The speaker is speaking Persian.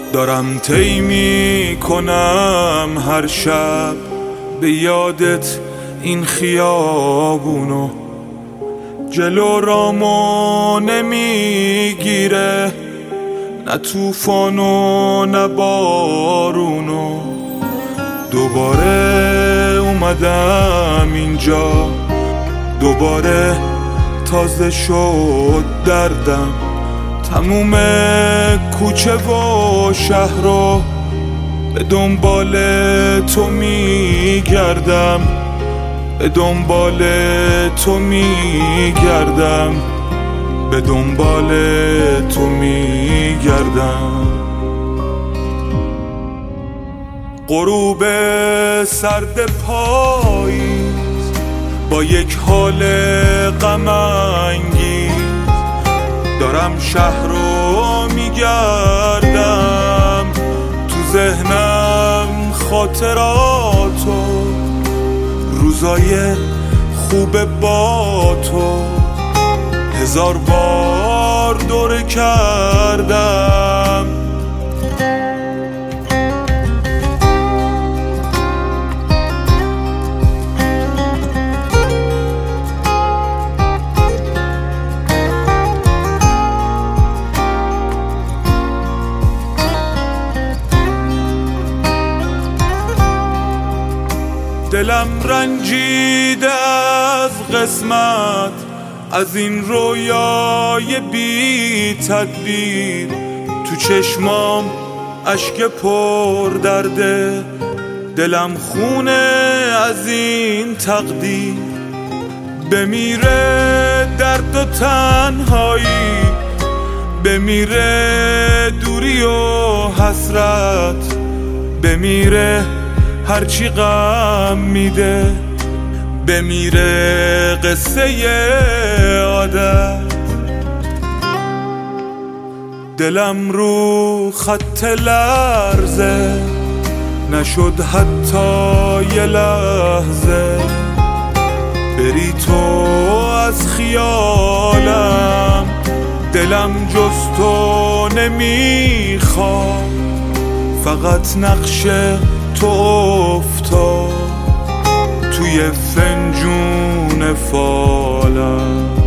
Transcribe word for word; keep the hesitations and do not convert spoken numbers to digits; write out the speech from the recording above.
دارم طی می کنم هر شب به یادت این خیابونو، جلو رامو نمیگیره نه طوفانو نه بارونو. دوباره اومدم اینجا، دوباره تازه شد دردم، تموم کوچه و شهر رو به دنبال تو میگردم، به دنبال تو میگردم، به دنبال تو میگردم. غروب سرد پاییز با یک حال غم انگیز، دارم شهر رو میگردم، تو ذهنم خاطراتو، روزای خوب با تو، هزار بار دوره کردم. دلم رنجیده از قسمت، از این رویای بی تدبیر، تو چشمام اشک پر درده، دلم خونه از این تقدیر. بمیره درد و تنهایی، بمیره دوری و حسرت، بمیره هرچی غم میده، بمیره قصه عادت. دلم رو خط لرزه نشد حتی یه لحظه، بری تو از خیالم، دلم جز تو نمیخواد، فقط نقشه تو افتاد توی فنجون فالم.